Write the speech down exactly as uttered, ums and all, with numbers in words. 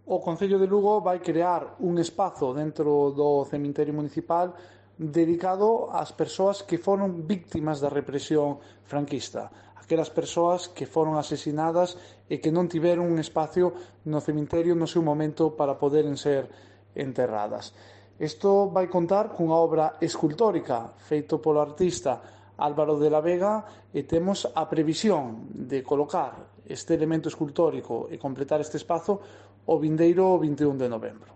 O Concello de Lugo vai crear un espazo dentro do cemiterio municipal dedicado ás persoas que foron víctimas da represión franquista, aquelas persoas que foron asesinadas e que non tiveron un espacio no cemiterio no seu momento para poderen ser enterradas. Isto vai contar cunha obra escultórica feito polo artista Álvaro de la Vega e temos a previsión de colocar este elemento escultórico e completar este espazo o vindeiro vinte e un de novembro.